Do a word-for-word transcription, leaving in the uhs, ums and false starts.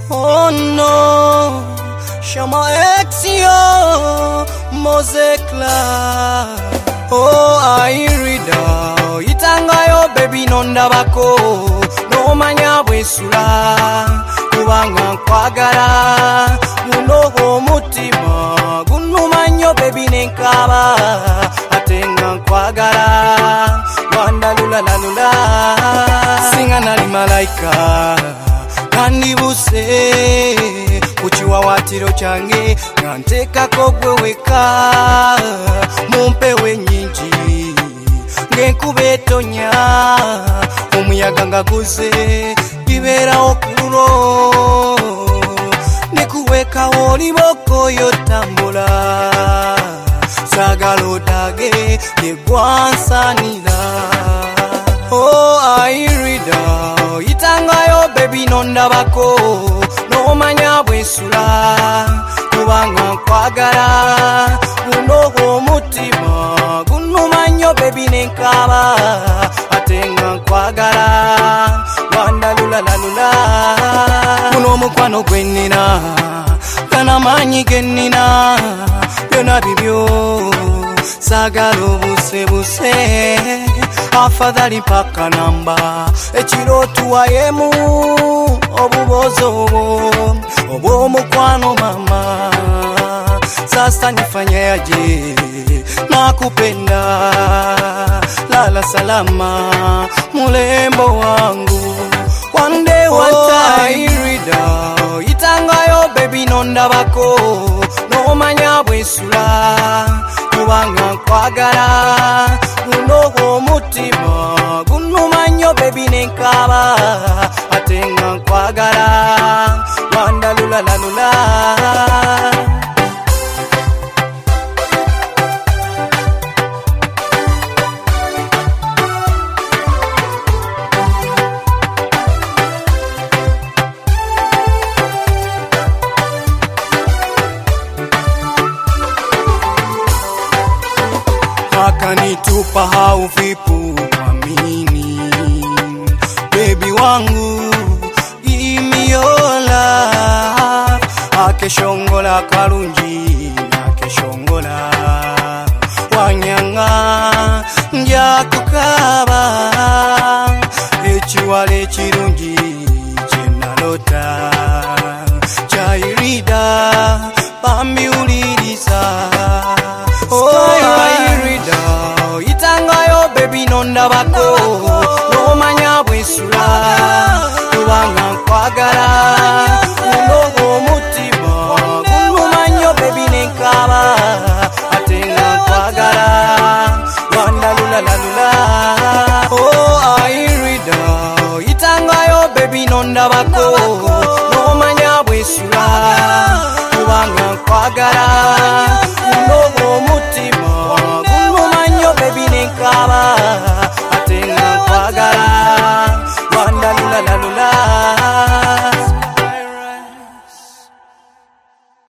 Oh no, Shama Exio, Mozekla. Oh, I read out. Itangayo baby nonda bako. No manya bwesula. Kubanga kwagala. Munoho mutima. Gunu manyo baby nenkaba. Atenga kwagala. Wanda lula la lula. Singa nali malaika. Kandibuse Uchiwa watiro change Nanteka kogwe weka Mumpewe nyingi Ngekubetonya Umuyaga ngaguze Bibera okuro Nikuweka oliboko yotambula Sagalo dage Yegwansanira. Oh, I read out. Itangayo baby nonda bako. No manya bwesula. Kubanga kwagala. Unoho mutima. Gunu manyo baby nenkaba. Atenga kwagala. Wanda lula la lula. Uno mukwano gwenina. Kana manyi genina. Yona bibyo. Sagalo buse buse. Afadhali paka namba Echiro tuwayemu Obubozo Obo mukwano mama Sasa nifanya aje Nakupenda Lala salama Mulembo wangu One day one time Irida Itangayo baby nonda bako No manya bwesula Kubanga kwagala Unoho mutima Gunu manyo baby nenkaba Atenga kwagala Wanda lula la lula. Akanitupa hauvipu amini Baby wangu imiola Akeshongola karunji Akeshongola Wanyanga Njakukaba Echiwale chirunji Chenalota Chairida Bambi ulirisa. Oh, I Itangayo baby nonda bako. No manya bwesula. Kubanga kwagala.